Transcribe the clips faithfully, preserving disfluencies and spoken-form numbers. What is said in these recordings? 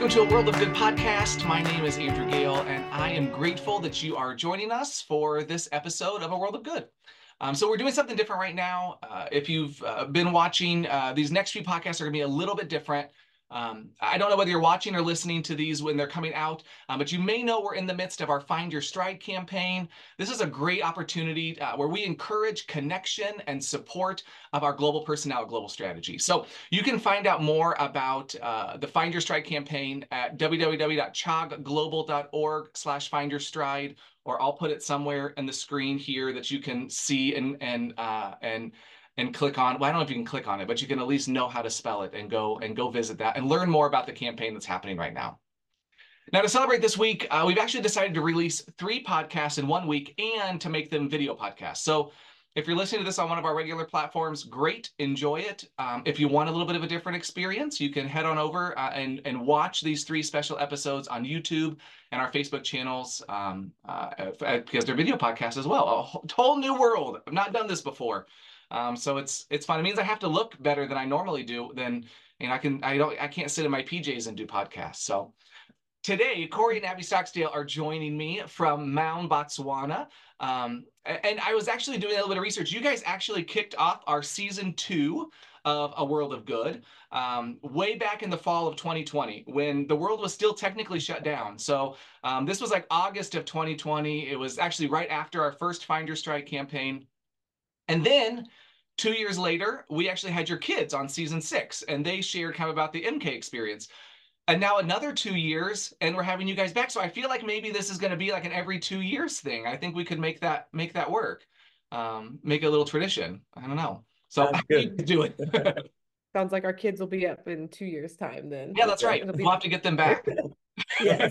Welcome to a World of Good podcast. My name is Andrew Gale, and I am grateful that you are joining us for this episode of A World of Good. Um, so we're doing something different right now. Uh, if you've uh, been watching, uh, these next few podcasts are going to be a little bit different. Um, I don't know whether you're watching or listening to these when they're coming out, um, but you may know we're in the midst of our Find Your Stride campaign. This is a great opportunity uh, where we encourage connection and support of our global personnel, global strategy. So you can find out more about uh, the Find Your Stride campaign at w w w dot chog global dot org slash find your stride, or I'll put it somewhere in the screen here that you can see and and uh, and and click on. Well, I don't know if you can click on it, but you can at least know how to spell it and go and go visit that and learn more about the campaign that's happening right now. Now, to celebrate this week, uh, we've actually decided to release three podcasts in one week and to make them video podcasts. So if you're listening to this on one of our regular platforms, great, enjoy it. Um, if you want a little bit of a different experience, you can head on over uh, and, and watch these three special episodes on YouTube and our Facebook channels um, uh, because they're video podcasts as well. A whole, whole new world. I've not done this before. Um, so it's it's fun. It means I have to look better than I normally do. Then you know, I can I don't I can't sit in my P Js and do podcasts. So today, Corey and Abby Stocksdale are joining me from Maun, Botswana. Um, and I was actually doing a little bit of research. You guys actually kicked off our season two of A World of Good um, way back in the fall of twenty twenty when the world was still technically shut down. So um, this was like August of twenty twenty. It was actually right after our first Find Your Stride campaign. And then two years later, we actually had your kids on season six, and they shared kind of about the M K experience. And now another two years, and we're having you guys back. So I feel like maybe this is going to be like an every two years thing. I think we could make that make that work, um, make it a little tradition. I don't know. So Sounds how are you good. doing? Sounds like our kids will be up in two years' time then. Yeah, that's right. It'll be We'll have to get them back. yes.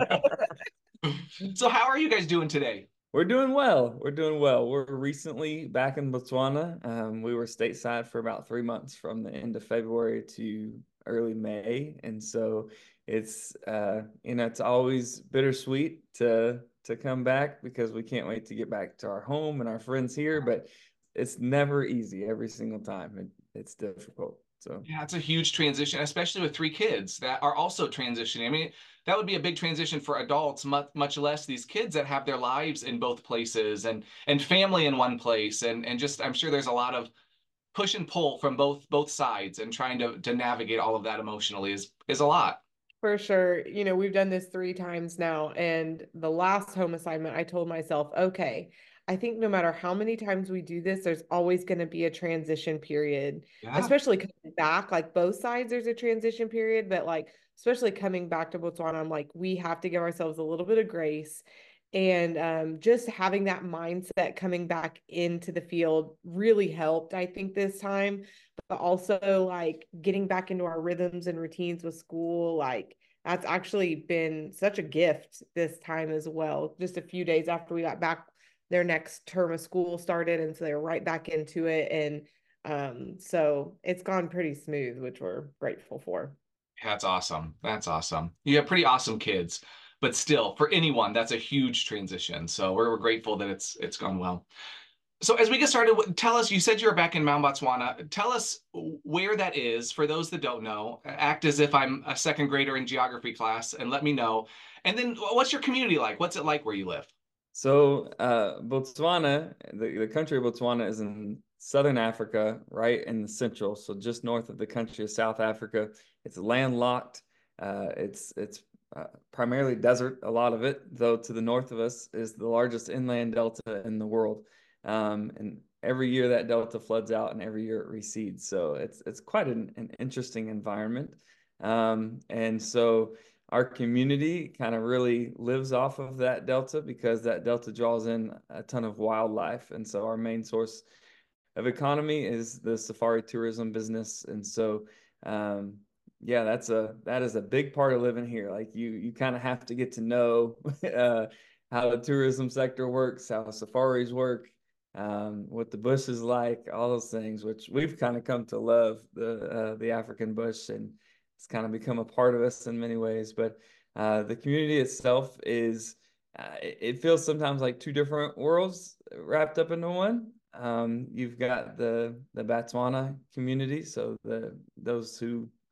So how are you guys doing today? We're doing well. We're doing well. We're recently back in Botswana. Um, we were stateside for about three months from the end of February to early May. And so it's, uh, you know, it's always bittersweet to to come back because we can't wait to get back to our home and our friends here, but it's never easy every single time. It, it's difficult. So Yeah, it's a huge transition, especially with three kids that are also transitioning. I mean, that would be a big transition for adults, much, much less these kids that have their lives in both places and and family in one place. And and just I'm sure there's a lot of push and pull from both both sides, and trying to to navigate all of that emotionally is is a lot. For sure. You know, we've done this three times now. And the last home assignment, I told myself, okay, I think no matter how many times we do this, there's always going to be a transition period, Yeah. especially coming back. Like both sides, there's a transition period, but like, especially coming back to Botswana, I'm like, we have to give ourselves a little bit of grace. And um, just having that mindset coming back into the field really helped, I think, this time. But also, like, getting back into our rhythms and routines with school, like, that's actually been such a gift this time as well. Just a few days after we got back, their next term of school started. And so they were right back into it. And um, so it's gone pretty smooth, which we're grateful for. That's awesome. That's awesome. You have pretty awesome kids, but still, for anyone, that's a huge transition. So we're, we're grateful that it's it's gone well. So as we get started, tell us, you said you're back in Maun, Botswana. Tell us where that is for those that don't know. Act as if I'm a second grader in geography class and let me know. And then what's your community like? What's it like where you live? So uh, Botswana, the, the country of Botswana is in southern Africa, right in the central, so just north of the country of South Africa. It's landlocked. Uh, it's it's uh, primarily desert, a lot of it, though to the north of us is the largest inland delta in the world. Um, and every year that delta floods out and every year it recedes. So it's it's quite an, an interesting environment. Um, and so our community kind of really lives off of that delta because that delta draws in a ton of wildlife. And so our main source of economy is the safari tourism business. And so, um, yeah, that's a that is a big part of living here. Like you you kind of have to get to know uh, how the tourism sector works, how safaris work, um, what the bush is like, all those things, which we've kind of come to love the uh, the African bush, and it's kind of become a part of us in many ways. But uh, the community itself is, uh, it, it feels sometimes like two different worlds wrapped up into one. Um, you've got the the Botswana community, so the those who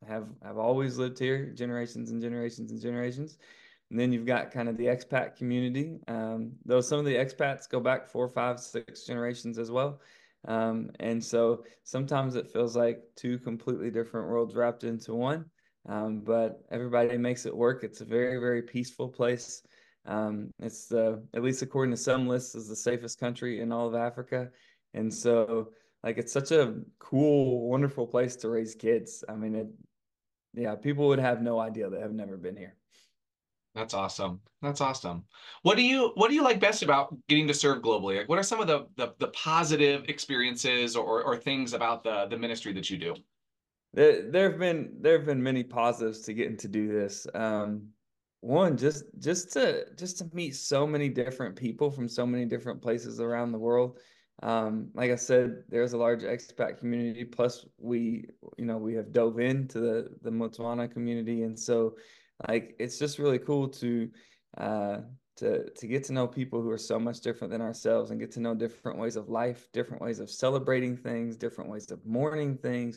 have have always lived here, generations and generations and generations. And then you've got kind of the expat community, um, though some of the expats go back four, five, six generations as well. Um, and so sometimes it feels like two completely different worlds wrapped into one. Um, but everybody makes it work. It's a very, very peaceful place. Um, it's the, at least according to some lists, is the safest country in all of Africa. And so like it's such a cool, wonderful place to raise kids. I mean, it, yeah, people would have no idea that have never been here. That's awesome. That's awesome. What do you what do you like best about getting to serve globally? Like, what are some of the the, the positive experiences or or things about the the ministry that you do? There, there have been there have been many positives to getting to do this. Um, one, just just to just to meet so many different people from so many different places around the world. Um, like I said, there's a large expat community. Plus, we you know we have dove into the the Motswana community, and so like it's just really cool to uh, to to get to know people who are so much different than ourselves, and get to know different ways of life, different ways of celebrating things, different ways of mourning things.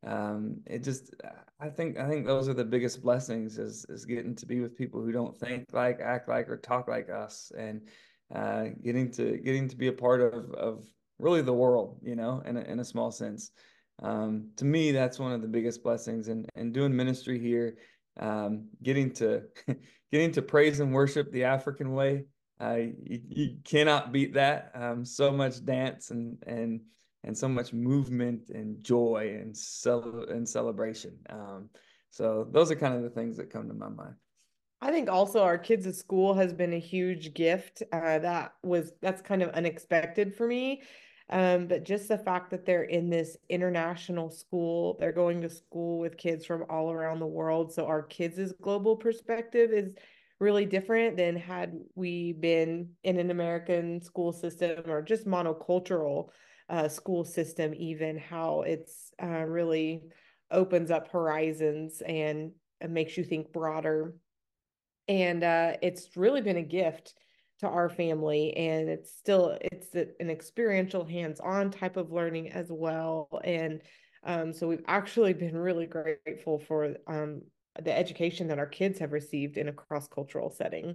Um, it just I think I think those are the biggest blessings is is getting to be with people who don't think like, act like, or talk like us, and uh, getting to getting to be a part of of really the world, you know, in a, in a small sense. Um, to me, that's one of the biggest blessings, and and doing ministry here, um, getting to getting to praise and worship the African way. Uh, you, you cannot beat that. Um, so much dance and and and so much movement and joy and cel- and celebration. Um, so those are kind of the things that come to my mind. I think also our kids at school has been a huge gift. Uh, that was that's kind of unexpected for me. Um, but just the fact that they're in this international school, they're going to school with kids from all around the world. So our kids' global perspective is really different than had we been in an American school system or just monocultural uh, school system, even how it's uh, really opens up horizons and uh, makes you think broader. And uh, it's really been a gift to our family, and it's still it's an experiential hands-on type of learning as well. And um, so we've actually been really grateful for um, the education that our kids have received in a cross-cultural setting.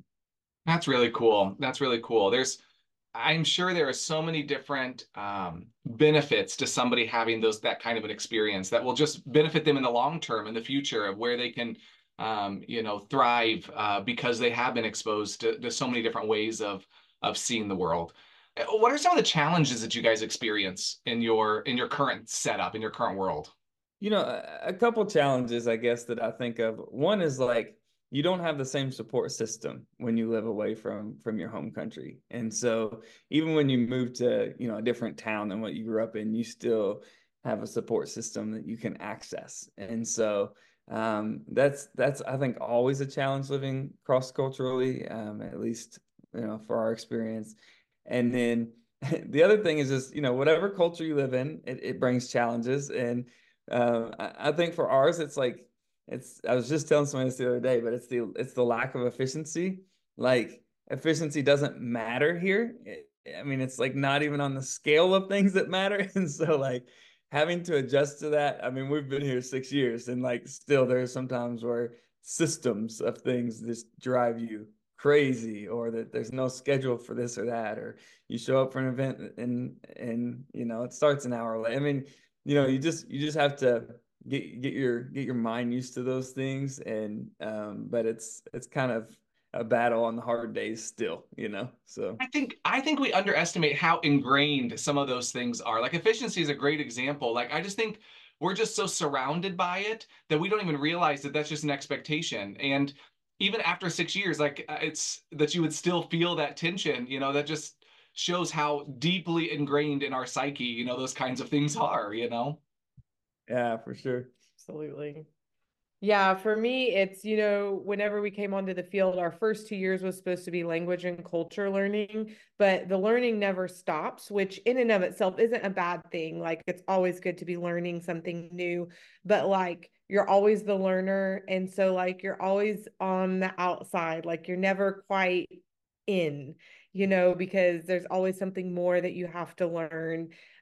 That's really cool. That's really cool. There's I'm sure there are so many different um, benefits to somebody having those that kind of an experience that will just benefit them in the long term, in the future, of where they can, um, you know, thrive uh, because they have been exposed to, to so many different ways of of seeing the world. Uh, What are some of the challenges that you guys experience in your in your current setup, in your current world? You know, a, a couple challenges, I guess, that I think of. One is like you don't have the same support system when you live away from from your home country. And so even when you move to, you know, a different town than what you grew up in, you still have a support system that you can access. And so um, that's that's I think always a challenge living cross culturally, um, at least you know for our experience. And then the other thing is just you know whatever culture you live in, it, it brings challenges. And um, I, I think for ours, it's like it's. I was just telling someone this the other day, but it's the it's the lack of efficiency. Like efficiency doesn't matter here. It, I mean, it's like not even on the scale of things that matter. And so, like having to adjust to that. I mean, we've been here six years, and like still, there's sometimes where systems of things just drive you crazy, or that there's no schedule for this or that, or you show up for an event and and you know it starts an hour late. I mean you know, you just you just have to get get your get your mind used to those things, and um, but it's it's kind of a battle on the hard days still, you know. So I think I think we underestimate how ingrained some of those things are. Like efficiency is a great example. Like I just think we're just so surrounded by it that we don't even realize that that's just an expectation. And even after six years, like uh, it's that you would still feel that tension, you know, that just shows how deeply ingrained in our psyche, you know, those kinds of things are, you know. yeah, for sure. Absolutely. Yeah, for me, it's, you know, whenever we came onto the field, our first two years was supposed to be language and culture learning, but the learning never stops, which in and of itself isn't a bad thing. Like, it's always good to be learning something new, but like, you're always the learner. And so, like, you're always on the outside, like, you're never quite in, you know, because there's always something more that you have to learn.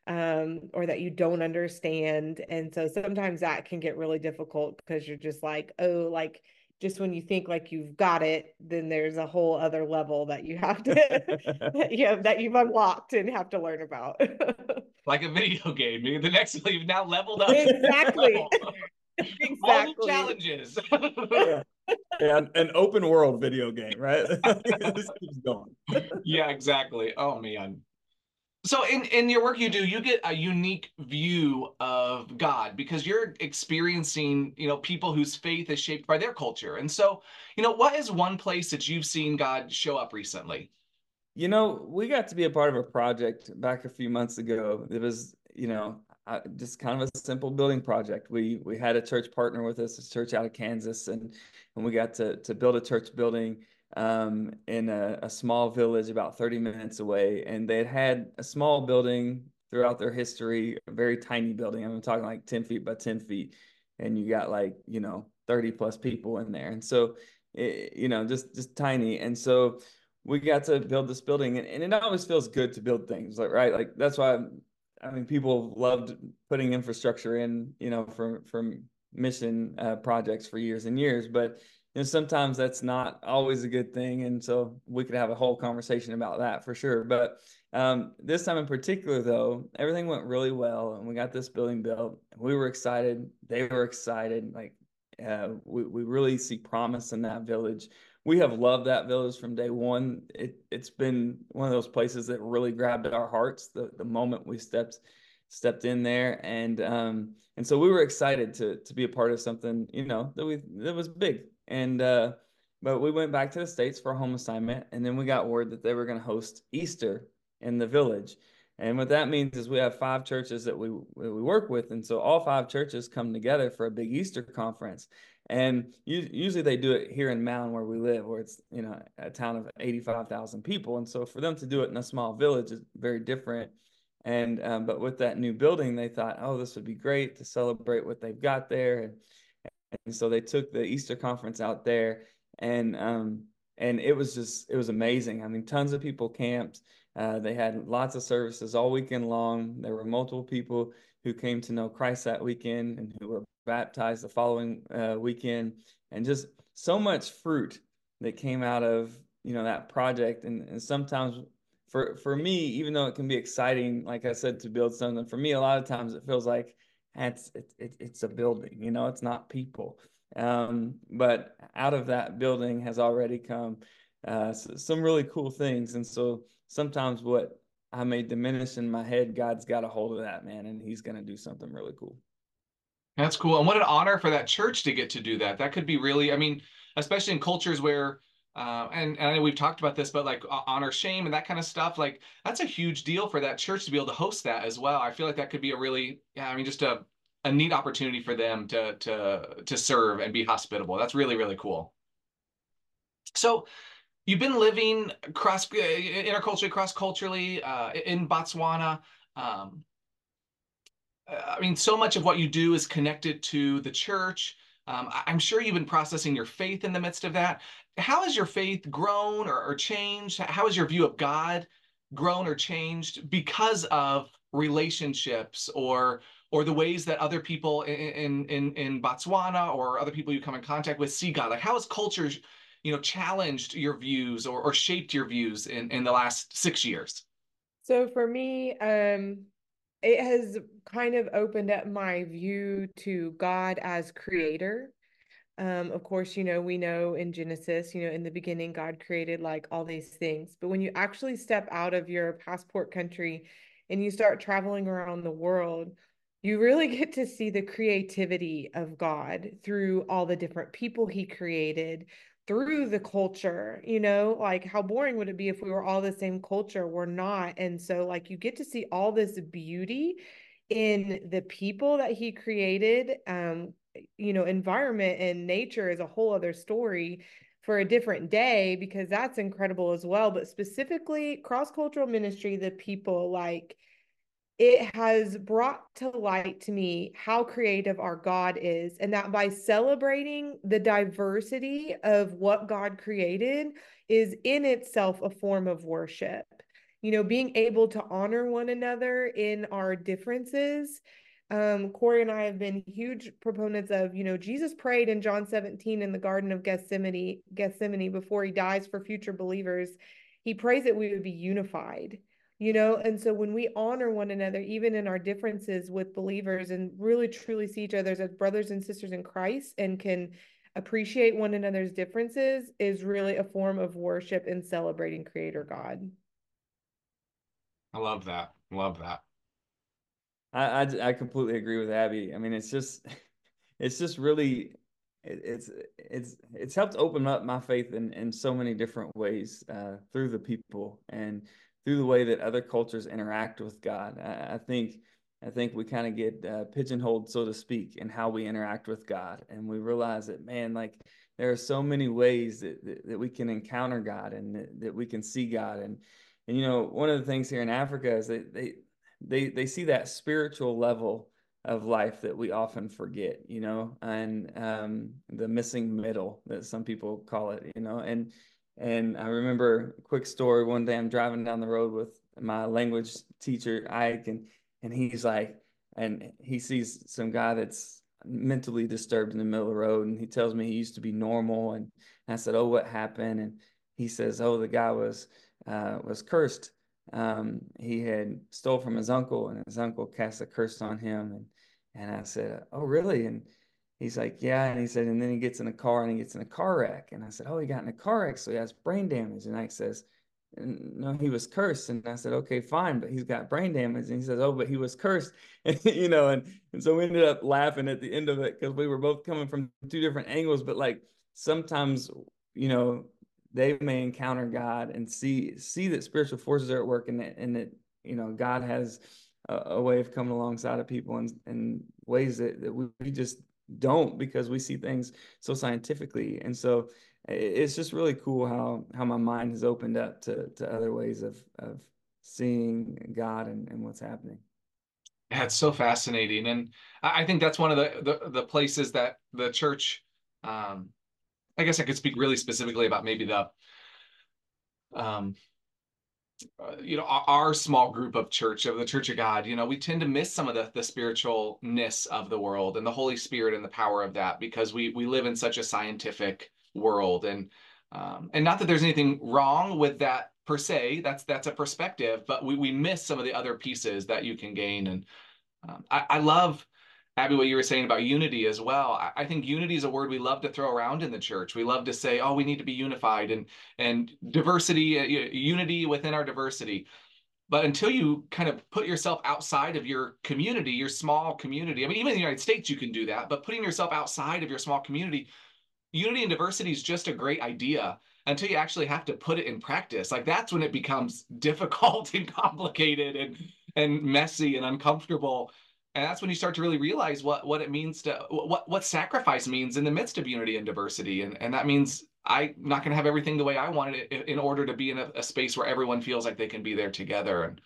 um, or that you don't understand. And so sometimes that can get really difficult because you're just like, oh, like just when you think like you've got it, then there's a whole other level that you have to that you have that you've unlocked and have to learn about. Like a video game. The next one you've now leveled up. Exactly. Exactly. All new challenges. Yeah. Yeah, an open world video game, right? This keeps going. Yeah, exactly. Oh man. So in, in your work you do, you get a unique view of God because you're experiencing, you know, people whose faith is shaped by their culture. And so, you know, what is one place that you've seen God show up recently? You know, we got to be a part of a project back a few months ago. It was, you know, uh, just kind of a simple building project. We we had a church partner with us, a church out of Kansas, and and we got to to build a church building um, in a, a small village about thirty minutes away. And they had had a small building throughout their history, a very tiny building. I'm talking like ten feet by ten feet, and you got like, you know, thirty plus people in there, and so it, you know, just just tiny, and so we got to build this building, and, and it always feels good to build things, like, right? Like that's why I mean people loved putting infrastructure in, you know, from from mission uh, projects for years and years, but you know sometimes that's not always a good thing, and so we could have a whole conversation about that for sure. But um, this time in particular, though, everything went really well, and we got this building built. We were excited, they were excited, like uh, we, we really see promise in that village. We have loved that village from day one. It, it's been one of those places that really grabbed our hearts the, the moment we stepped stepped in there, and um, and so we were excited to to be a part of something, you know, that we that was big. And uh, but we went back to the States for a home assignment, and then we got word that they were going to host Easter in the village. And what that means is we have five churches that we we work with, and so all five churches come together for a big Easter conference. And usually they do it here in Mound where we live, where it's, you know, a town of eighty-five thousand people. And so for them to do it in a small village is very different. And um, but with that new building, they thought, oh, this would be great to celebrate what they've got there. And, and so they took the Easter conference out there, and um, and it was just, it was amazing. I mean, tons of people camped. Uh, they had lots of services all weekend long. There were multiple people who came to know Christ that weekend and who were baptized the following uh, weekend, and just so much fruit that came out of, you know, that project. And, and sometimes for for me, even though it can be exciting, like I said, to build something, for me a lot of times it feels like it's it, it, it's a building, you know, it's not people. Um, but out of that building has already come uh, some really cool things. And so sometimes what I may diminish in my head, God's got a hold of that, man, and he's going to do something really cool. That's cool. And what an honor for that church to get to do that. That could be really, I mean, especially in cultures where, uh, and, and I know we've talked about this, but like honor shame and that kind of stuff, like that's a huge deal for that church to be able to host that as well. I feel like that could be a really, yeah, I mean, just a, a neat opportunity for them to, to, to serve and be hospitable. That's really, really cool. So you've been living cross, interculturally, cross-culturally uh, in Botswana. Um, I mean, so much of what you do is connected to the church. Um, I'm sure you've been processing your faith in the midst of that. How has your faith grown or, or changed? How has your view of God grown or changed because of relationships or or the ways that other people in in in Botswana or other people you come in contact with see God? Like, how has culture, you know, challenged your views or, or shaped your views in, in the last six years? So for me, um, it has kind of opened up my view to God as creator. Um, of course, you know, we know in Genesis, you know, in the beginning, God created like all these things. But when you actually step out of your passport country and you start traveling around the world, you really get to see the creativity of God through all the different people he created, through the culture, you know, like how boring would it be if we were all the same culture? We're not. And so like you get to see all this beauty in the people that he created. Um, you know, environment and nature is a whole other story for a different day, because that's incredible as well. But specifically cross-cultural ministry, the people, like, it has brought to light to me how creative our God is, and that by celebrating the diversity of what God created is in itself a form of worship. you know, being able to honor one another in our differences. Um, Corey and I have been huge proponents of, you know, Jesus prayed in John seventeen in the Garden of Gethsemane, Gethsemane before he dies for future believers. He prays that we would be unified, you know, and so when we honor one another, even in our differences with believers, and really truly see each other as brothers and sisters in Christ and can appreciate one another's differences, is really a form of worship and celebrating Creator God. I love that. Love that. I, I, I completely agree with Abby. I mean, it's just, it's just really, it, it's, it's, it's helped open up my faith in, in so many different ways, uh, through the people and through the way that other cultures interact with God. I, I think, I think we kind of get uh, pigeonholed, so to speak, in how we interact with God. And we realize that, man, like there are so many ways that, that, that we can encounter God and that, that we can see God. And, and, you know, one of the things here in Africa is that they, they they see that spiritual level of life that we often forget, you know, and um, the missing middle that some people call it, you know. And and I remember a quick story. One day I'm driving down the road with my language teacher, Ike, and and he's like, and he sees some guy that's mentally disturbed in the middle of the road, and he tells me he used to be normal, and I said, "Oh, what happened?" And he says, "Oh, the guy was uh, was cursed." Um, he had stole from his uncle, and his uncle cast a curse on him. And and I said, "Oh, really?" And he's like, "Yeah." And he said, and then he gets in a car and he gets in a car wreck. And I said, "Oh, he got in a car wreck, so he has brain damage." And Ike says, "No, he was cursed." And I said, "Okay, fine, but he's got brain damage." And he says, "Oh, but he was cursed." And, you know, and, and so we ended up laughing at the end of it because we were both coming from two different angles. But like sometimes, you know, they may encounter God and see see that spiritual forces are at work, and that, and that you know God has a, a way of coming alongside of people in, in ways that, that we, we just don't, because we see things so scientifically. And so it's just really cool how how my mind has opened up to to other ways of of seeing God and, and what's happening. Yeah, it's so fascinating. And I I think that's one of the the, the places that the church, um, I guess I could speak really specifically about maybe the um, uh, you know, our, our small group of church, of the Church of God, you know, we tend to miss some of the the spiritualness of the world and the Holy Spirit and the power of that, because we we live in such a scientific world. And um, and not that there's anything wrong with that per se. That's that's a perspective, but we we miss some of the other pieces that you can gain. And um, I, I love, Abby, what you were saying about unity as well. I, I think unity is a word we love to throw around in the church. We love to say, "Oh, we need to be unified," and and diversity, uh, unity within our diversity. But until you kind of put yourself outside of your community, your small community, I mean, even in the United States, you can do that, but putting yourself outside of your small community, unity and diversity is just a great idea until you actually have to put it in practice. Like that's when it becomes difficult and complicated and and messy and uncomfortable. And that's when you start to really realize what what it means to what what sacrifice means in the midst of unity and diversity. And and that means I'm not going to have everything the way I wanted it in order to be in a, a space where everyone feels like they can be there together. And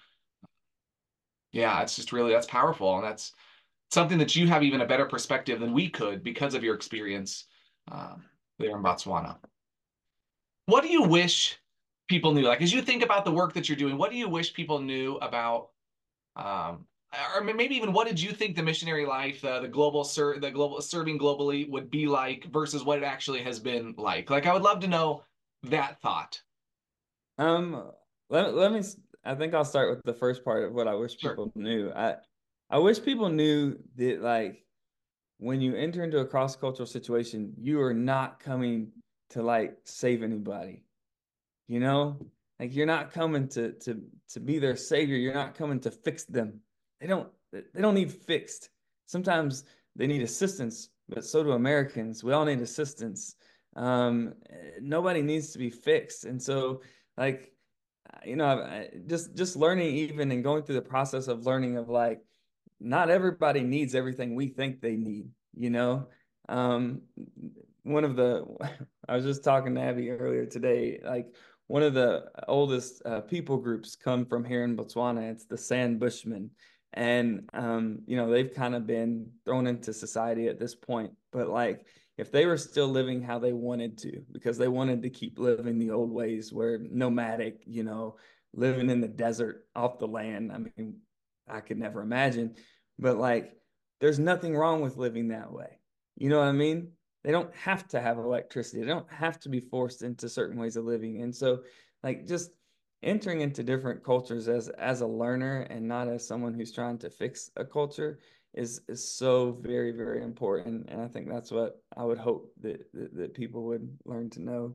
yeah, it's just really, that's powerful. And that's something that you have even a better perspective than we could because of your experience um, there in Botswana. What do you wish people knew? Like, as you think about the work that you're doing, what do you wish people knew about, um, or maybe even what did you think the missionary life, uh, the global ser the global serving globally would be like versus what it actually has been like? Like, I would love to know that thought. Um, let, let me, I think I'll start with the first part of what I wish Sure. people knew. I, I wish people knew that, like, when you enter into a cross-cultural situation, you are not coming to like save anybody. You know, like you're not coming to to to be their savior. You're not coming to fix them. They don't they don't need fixed. Sometimes they need assistance, but so do Americans. We all need assistance. Um, nobody needs to be fixed. And so, like, you know, I, just just learning, even and going through the process of learning of like, not everybody needs everything we think they need, you know. Um, one of the I was just talking to Abby earlier today, like one of the oldest uh, people groups come from here in Botswana. It's the San Bushmen. And um, you know, they've kind of been thrown into society at this point. But like if they were still living how they wanted to, because they wanted to keep living the old ways where nomadic, you know, living in the desert off the land. I mean, I could never imagine, but like, there's nothing wrong with living that way. You know what I mean? They don't have to have electricity. They don't have to be forced into certain ways of living. And so, like, just entering into different cultures as as a learner and not as someone who's trying to fix a culture is is so very, very important. And I think that's what I would hope that that, that people would learn to know.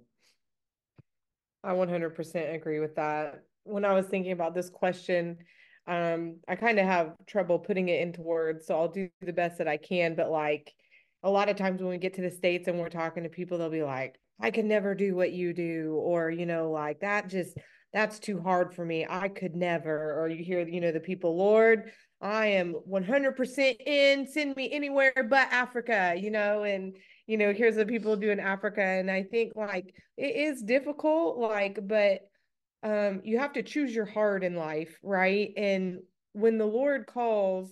I one hundred percent agree with that. When I was thinking about this question, um, I kind of have trouble putting it into words, so I'll do the best that I can. But like a lot of times when we get to the States and we're talking to people, they'll be like, I could never do what you do, or, you know, like that just, that's too hard for me. I could never. Or you hear, you know, the people, Lord, I am one hundred percent in, send me anywhere but Africa, you know, and, you know, here's the people doing Africa. And I think like it is difficult, like, but um, you have to choose your heart in life, right? And when the Lord calls,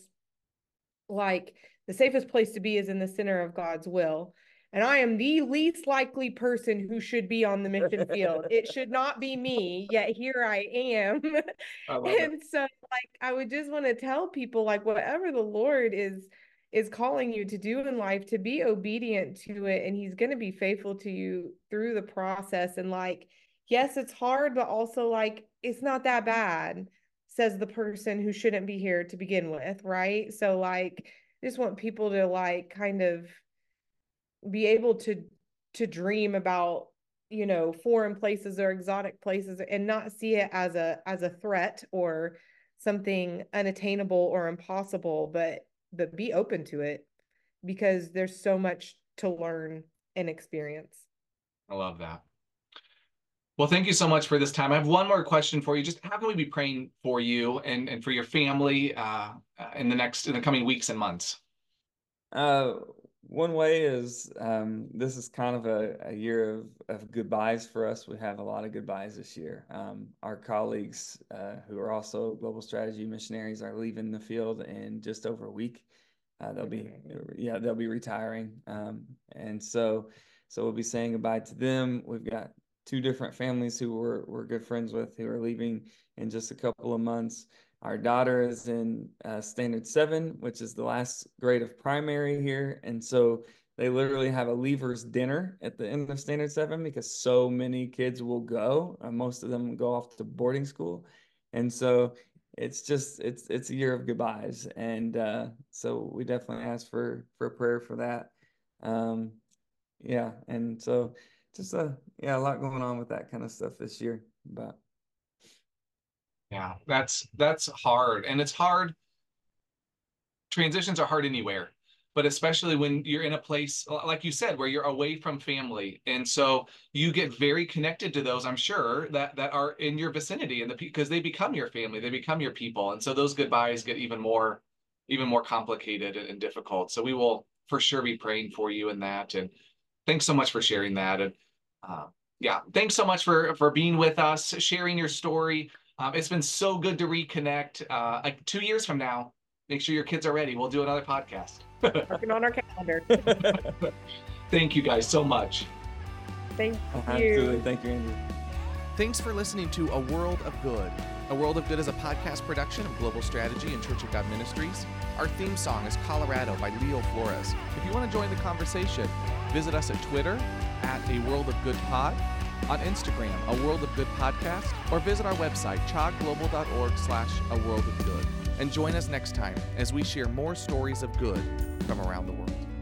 like the safest place to be is in the center of God's will. And I am the least likely person who should be on the mission field. It should not be me, yet here I am. I love And it. so like I would just want to tell people like whatever the Lord is is calling you to do in life, to be obedient to it, and he's going to be faithful to you through the process. And like yes, it's hard, but also like it's not that bad, says the person who shouldn't be here to begin with, right? So like just want people to like kind of be able to to dream about, you know, foreign places or exotic places and not see it as a as a threat or something unattainable or impossible, but but be open to it because there's so much to learn and experience. I love that. Well, thank you so much for this time. I have one more question for you. Just how can we be praying for you and, and for your family uh, in the next in the coming weeks and months? Uh, one way is um, this is kind of a, a year of, of goodbyes for us. We have a lot of goodbyes this year. Um, our colleagues uh, who are also global strategy missionaries are leaving the field in just over a week. Uh, they'll be, yeah, they'll be retiring. Um, and so, so we'll be saying goodbye to them. We've got two different families who we're, we're good friends with who are leaving in just a couple of months. Our daughter is in uh, standard seven, which is the last grade of primary here. And so they literally have a leavers dinner at the end of standard seven because so many kids will go. Uh, most of them go off to boarding school. And so it's just, it's, it's a year of goodbyes. And uh, so we definitely ask for, for prayer for that. Um, yeah. And so just a, yeah, a lot going on with that kind of stuff this year, but Yeah, that's that's hard. And it's hard. Transitions are hard anywhere, but especially when you're in a place, like you said, where you're away from family. And so you get very connected to those, I'm sure, that that are in your vicinity and the because they become your family, they become your people. And so those goodbyes get even more, even more complicated and, and difficult. So we will for sure be praying for you in that. And thanks so much for sharing that. And uh, yeah, thanks so much for for being with us, sharing your story. Um, it's been so good to reconnect. Uh, like two years from now, make sure your kids are ready. We'll do another podcast. Working on our calendar. Thank you guys so much. Thank you. Absolutely. Thank you, Andrew. Thanks for listening to A World of Good. A World of Good is a podcast production of Global Strategy and Church of God Ministries. Our theme song is Colorado by Leo Flores. If you want to join the conversation, visit us at Twitter at A World of Good Pod, on Instagram, A World of Good Podcast, or visit our website, chogglobal.org slash A World of Good. And join us next time as we share more stories of good from around the world.